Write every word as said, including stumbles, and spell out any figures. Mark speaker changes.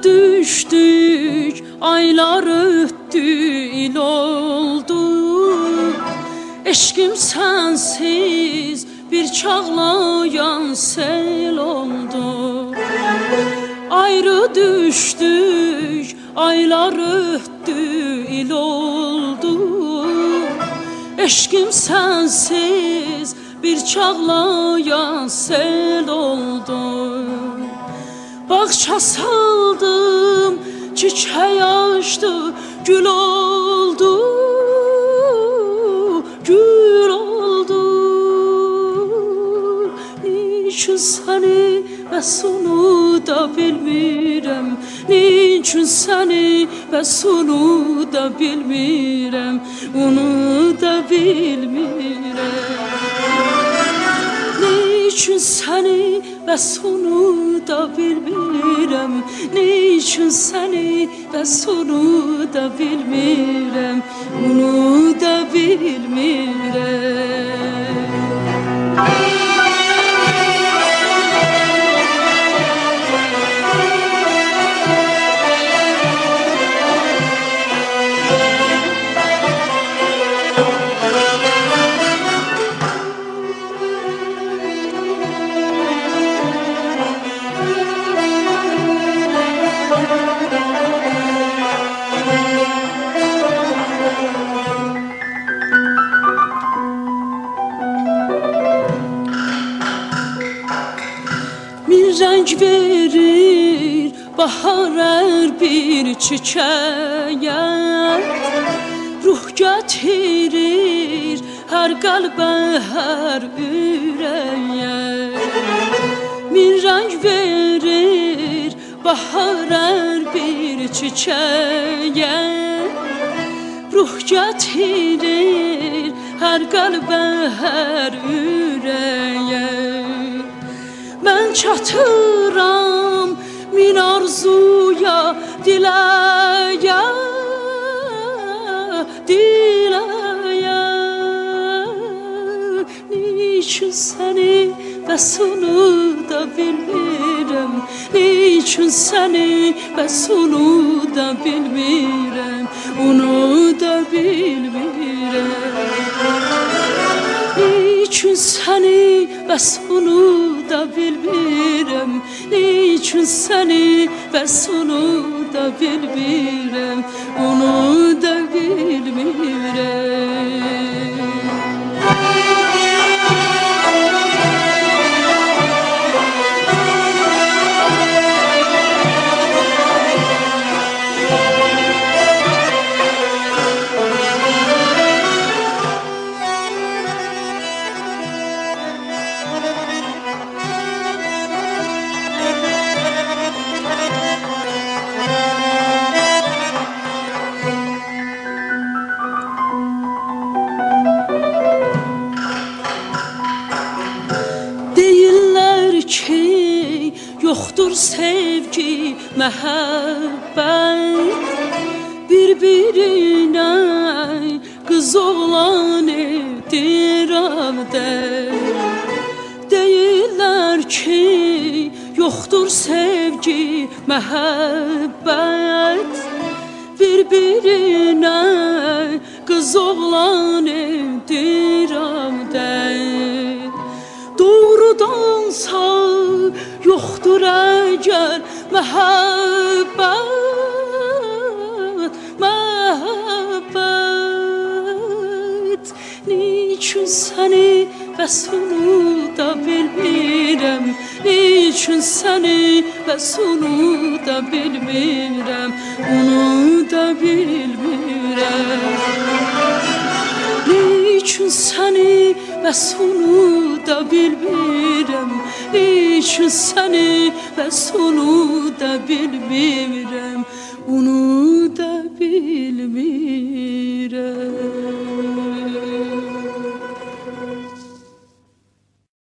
Speaker 1: düştük, aylar öttü, il oldu. Eşkim sensiz bir çağlayan sel oldu. Ayrı düştük, aylar öttü, il oldu. Eşkim sensiz bir çağlayan sel oldu. Bağça saldım, çiçeği açtı, gül oldu, gül oldu. Niçin seni ve sonu da bilmirem, niçin seni ve sonu da bilmirem, onu da bilmirem. Niçin seni ve sonu da bilmirem, niçin seni ve sonu da bilmirem, onu da bilmirem. Renk verir bahar her bir çiçeğe, ruh getirir her kalbe her yüreğe. Bir renk verir bahar her bir çiçeğe, ruh getirir her kalbe her yüreğe. Ben çatıram min arzuya, dileğe, dileğe. Niçin seni ve sonu da bilmirem, niçin seni ve sonu da bilmirem, onu da bilmirem. Niçin seni ve sonu da bilmirem, niçin seni ve sonu da bilmirem, onu da bilmirem. Yoktur sevgi, məhəbbət, bir-birine kız oğlan evdirəm də. Deyirlər ki, yoktur sevgi, məhəbbət, bir-birine kız oğlan evdirəm də. Doğrudansa yoktur eğer məhəbbət, məhəbbət. Niçin seni ve sonu da bilmirem, niçin seni ve sonu da bilmirem, onu da bilmirem. Niçin seni ve sonu da bilmirem, niçin seni ve sonu da bilmirem, onu da bilmirem.